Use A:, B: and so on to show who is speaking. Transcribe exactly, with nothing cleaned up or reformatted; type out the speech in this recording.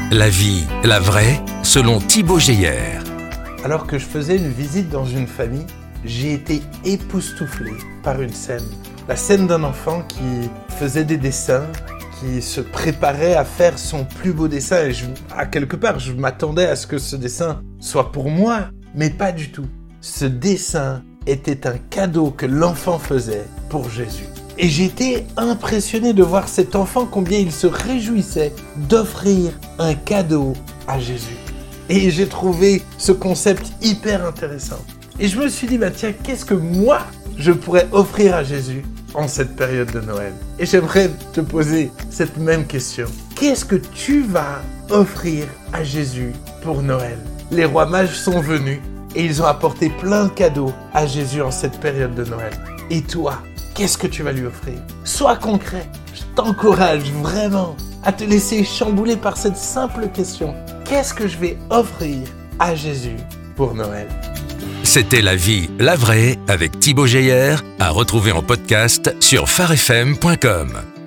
A: La vie, la vraie, selon Thibaut Geyer.
B: Alors que je faisais une visite dans une famille, j'ai été époustouflé par une scène. La scène d'un enfant qui faisait des dessins, qui se préparait à faire son plus beau dessin. Et je, à quelque part, je m'attendais à ce que ce dessin soit pour moi, mais pas du tout. Ce dessin était un cadeau que l'enfant faisait pour Jésus. Et j'étais impressionné de voir cet enfant, combien il se réjouissait d'offrir un cadeau à Jésus. Et j'ai trouvé ce concept hyper intéressant. Et je me suis dit, bah tiens, qu'est-ce que moi, je pourrais offrir à Jésus en cette période de Noël? Et j'aimerais te poser cette même question. Qu'est-ce que tu vas offrir à Jésus pour Noël? Les rois mages sont venus et ils ont apporté plein de cadeaux à Jésus en cette période de Noël. Et toi, qu'est-ce que tu vas lui offrir? Sois concret. Je t'encourage vraiment à te laisser chambouler par cette simple question. Qu'est-ce que je vais offrir à Jésus pour Noël?
A: C'était La vie, la vraie avec Thibaut Geyer, à retrouver en podcast sur phare f m point com.